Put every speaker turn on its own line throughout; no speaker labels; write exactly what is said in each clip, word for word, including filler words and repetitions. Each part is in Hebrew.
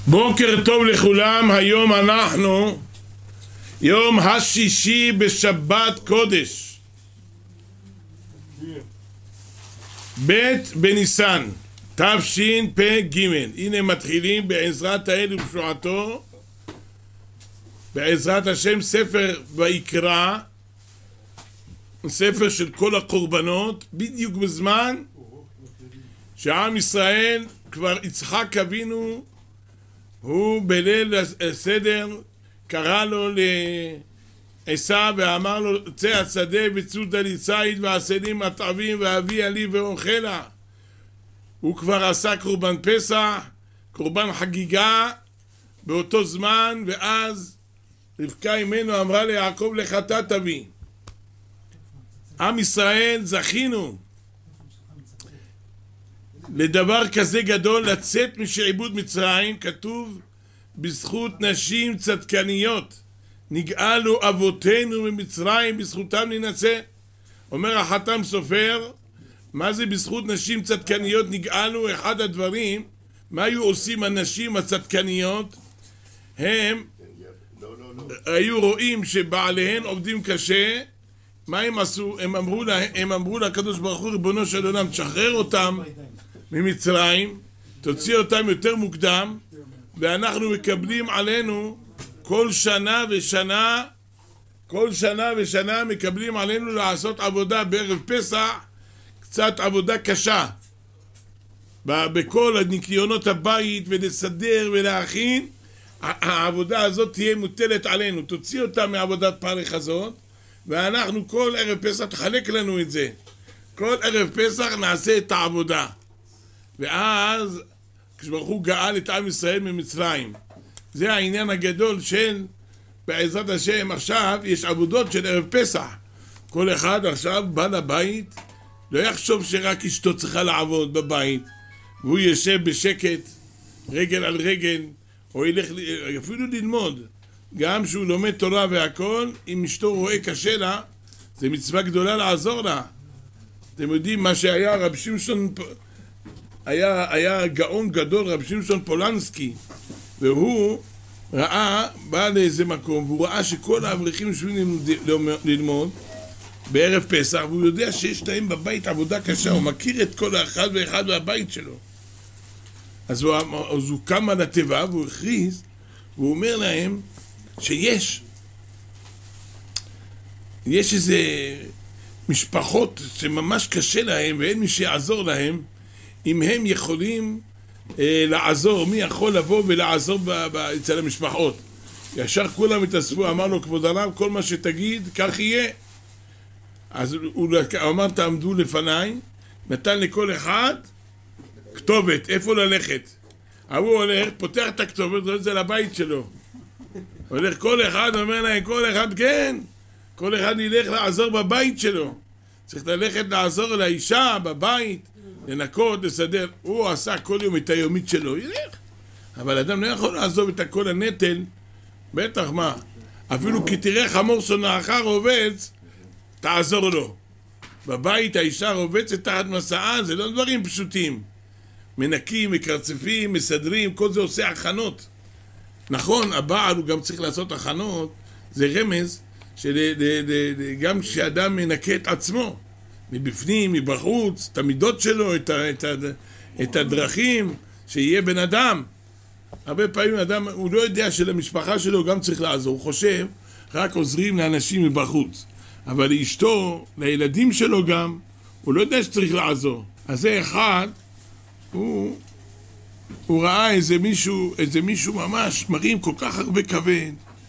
בוקר טוב לכולם. היום אנחנו יום השישי בשבת קודש ב' בניסן תשפ"ג. הנה מתחילים בעזרת האל ובשועתו, בעזרת השם, ספר ויקרא, ספר של כל הקורבנות, בדיוק בזמן שעם ישראל, כבר יצחק אבינו הוא בליל הסדר קרא לו לעשיו ואמר לו צא השדה וצודה לי ציד והעשנים הטעמים והביאה לי ואוכלה. הוא כבר עשה קורבן פסח, קורבן חגיגה באותו זמן, ואז רבקה אמנו אמרה ליעקב לך אתה תביא. עם ישראל זכינו לדבר כזה גדול, לצאת משעבוד מצרים. כתוב בזכות נשים צדקניות נגאלו אבותינו ממצרים, בזכותם ננצל. אומר החתם סופר, מה זה בזכות נשים צדקניות נגאלו? אחד הדברים, מה היו עושים הנשים הצדקניות? הם היו רואים שבעליהן עובדים קשה. מה הם עשו? הם אמרו לה, הם אמרו לקדוש ברוך הוא, ריבונו של עולם, תשחרר אותם ממצרים, תוציא אותם יותר מוקדם, ואנחנו מקבלים עלינו כל שנה ושנה, כל שנה ושנה מקבלים עלינו לעשות עבודה בערב פסח, קצת עבודה קשה בכל הניקיונות הבית ולסדר ולהכין. העבודה הזאת תהיה מוטלת עלינו, תוציא אותם מעבודת פרך הזאת, ואנחנו כל ערב פסח תחלק לנו את זה, כל ערב פסח נעשה את העבודה. ואז כשברוך הוא גאל את עם ישראל ממצרים, זה העניין הגדול של בעזרת השם. עכשיו יש עבודות של ערב פסח, כל אחד עכשיו בא לבית, לא יחשוב שרק אשתו צריכה לעבוד בבית והוא יושב בשקט רגל על רגל, או ילך אפילו ללמוד. גם שהוא לומד תורה והכל, אם אשתו רואה קשה לה, זה מצווה גדולה לעזור לה. אתם יודעים מה שהיה רב שמשון, היה, היה גאון גדול, רב שמשון פולנסקי, והוא ראה, בא לאיזה מקום, והוא ראה שכל האברכים יושבים ללמוד בערב פסח, והוא יודע שיש להם בבית עבודה קשה, הוא מכיר את כל האחד ואחד מהבית שלו. אז הוא, אז הוא קם על הטבע והוא הכריז, והוא אומר להם שיש יש איזה משפחות שממש קשה להם ואין מי שיעזור להם. אם הם יכולים אה, לעזור, מי יכול לבוא ולעזור ב- ב- אצל המשפחות? ישר כולם התאספו, אמר לו כבוד הרב, כל מה שתגיד כך יהיה. אז הוא אמר תעמדו לפניי, נתן לכל אחד כתובת איפה ללכת. הוא הולך, פותח את הכתובת, זה לבית שלו, הולך כל אחד, אומר להם כל אחד כן, כל אחד ילך לעזור בבית שלו. צריך ללכת לעזור לאישה בבית, לנקות, לסדר. הוא עשה כל יום את היומית שלו, ילך. אבל אדם לא יכול לעזוב את הכל הנטל. בטח, מה? אפילו כי תראה חמור שונאך רובץ, תעזור לו. בבית האישה רובצת תחת מסעה, זה לא דברים פשוטים. מנקים, מקרצפים, מסדרים, כל זה עושה הכנות. נכון, הבעל הוא גם צריך לעשות הכנות, זה רמז שגם כשאדם מנקה את עצמו, מבפנים, מבחוץ, את המידות שלו, את, ה, את, ה, את הדרכים, שיהיה בן אדם. הרבה פעמים אדם, הוא לא יודע שלמשפחה שלו גם צריך לעזור, הוא חושב, רק עוזרים לאנשים מבחוץ. אבל לאשתו, לילדים שלו גם, הוא לא יודע שצריך לעזור. אז זה אחד, הוא, הוא ראה איזה מישהו, איזה מישהו ממש מרים כל כך הרבה כבד,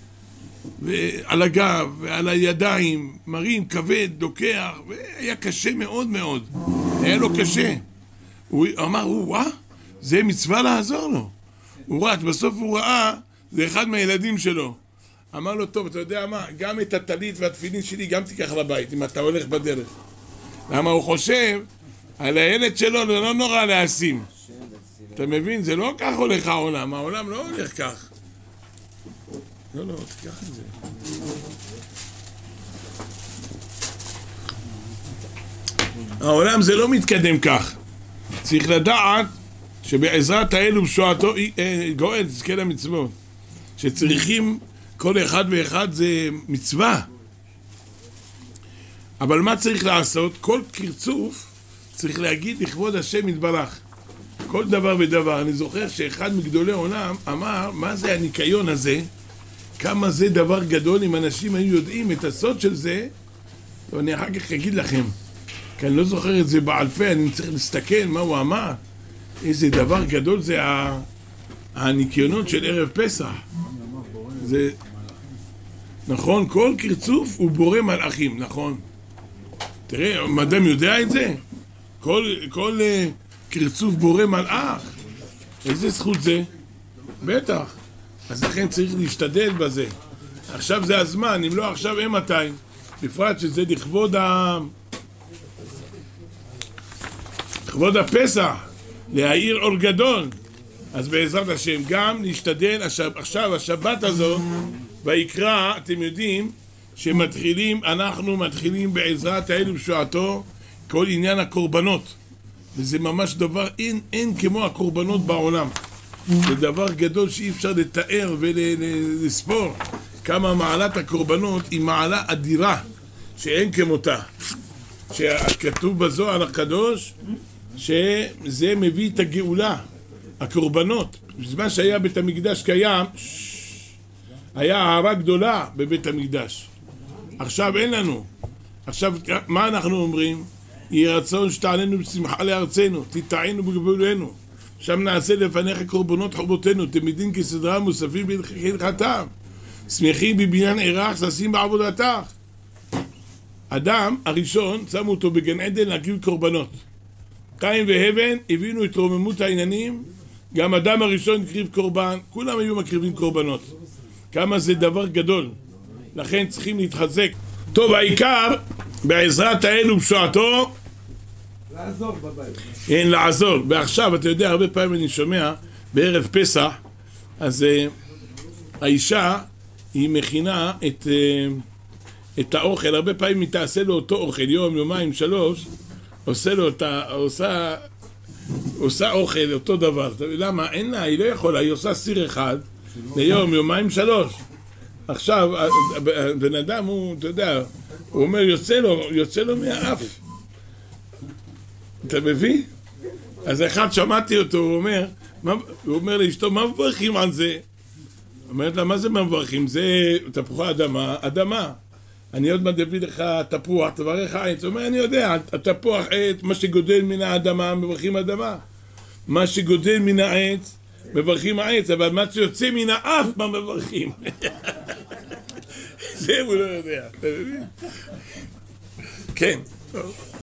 ועל הגב ועל הידיים, מרים כבד, דוקח, והיה קשה מאוד מאוד, היה לו קשה. הוא אמר, וואה, זה מצווה לעזור לו. הוא ראה, בסוף הוא ראה, זה אחד מהילדים שלו. אמר לו, טוב, אתה יודע מה, גם את הטלית והתפילין שלי גם תיקח לבית, אם אתה הולך בדרך. למה הוא חושב, על הילד שלו, זה לא נורא להשים. אתה מבין? זה לא כך הולך העולם, העולם לא הולך כך. לא, לא, תיקח את זה. העולם זה לא מתקדם כך. צריך לדעת שבעזרת האל ובשועתו גואל, תזכה למצוות. שצריכים כל אחד ואחד זה מצווה. אבל מה צריך לעשות? כל קרצוף צריך להגיד לכבוד השם יתברך. כל דבר ודבר. אני זוכר שאחד מגדולי עולם אמר, מה זה הניקיון הזה? כמה זה דבר גדול, אם אנשים היו יודעים את הסוד של זה, ואני אחר כך אגיד לכם, כי אני לא זוכר את זה בעל פה, אני צריך להסתכל מה הוא אמר. איזה דבר גדול זה הניקיונות של ערב פסח. זה, נכון, כל קרצוף הוא בורא מלאכים, נכון. תראה, אדם יודע את זה? כל, כל uh, קרצוף בורא מלאך. איזה זכות זה? בטח. אז לכן צריך להשתדל בזה. עכשיו זה הזמן, אם לא עכשיו אין מתי. בפרט שזה לכבוד ה... לכבוד הפסח, להאיר אור גדול. אז בעזרת השם גם להשתדל, השב... עכשיו השבת הזו, ויקרא, אתם יודעים, שמתחילים, אנחנו מתחילים בעזרת האל ובשועתו, כל עניין הקורבנות. וזה ממש דבר, אין, אין כמו הקורבנות בעולם. זה דבר גדול שאי אפשר לתאר ולספור. כמה מעלת הקורבנות היא מעלה אדירה, שאין כמותה. שכתוב בזוהר הקדוש, שזה מביא את הגאולה, הקורבנות. בזמן שהיה בית המקדש קיים, היה הערה גדולה בבית המקדש. עכשיו אין לנו. עכשיו, מה אנחנו אומרים? יהי רצון שתעננו בשמחה לארצנו, תטענו בגבולנו. עכשיו נעשה לפניך קורבנות חובותינו, תמידין כסדרה מוספים בהלכתם. שמחים בבניין ערך, ששים בעבודתך. אדם הראשון, שמו אותו בגן עדן להקריב קורבנות. קין והבן הבינו את רוממות העניינים, גם אדם הראשון הקריב קורבן, כולם היו מקריבים קורבנות. כמה זה דבר גדול. לכן צריכים להתחזק. טוב, העיקר, בעזרת האל ובשועתו,
לעזור בבית.
אין לעזור. ועכשיו, אתה יודע, הרבה פעמים אני שומע, בערב פסח, אז uh, האישה, היא מכינה את, uh, את האוכל, הרבה פעמים היא תעשה לו אותו אוכל, יום, יומיים, שלוש, עושה לו אותה, עושה, עושה אוכל, אותו דבר. למה? אין לה, היא לא יכולה, היא עושה סיר אחד, ליום, יומיים, שלוש. עכשיו, בן אדם הוא, אתה יודע, הוא אומר, יוצא לו, יוצא לו מהאף. אתה מבין? אז אחד שמעתי אותו, הוא אומר, מה, הוא אומר לאשתו, מה מברכים על זה? אומרת לה, מה זה מה מברכים? זה תפוחי אדמה, אדמה. אני עוד מעט אביא לך תפוח, תברך עץ. הוא אומר, אני יודע, התפוח עץ, מה שגודל מן האדמה, מברכים אדמה. מה שגודל מן העץ, מברכים העץ, אבל מה שיוצא מן האף, מה מברכים? זה הוא לא יודע, אתה מבין? כן.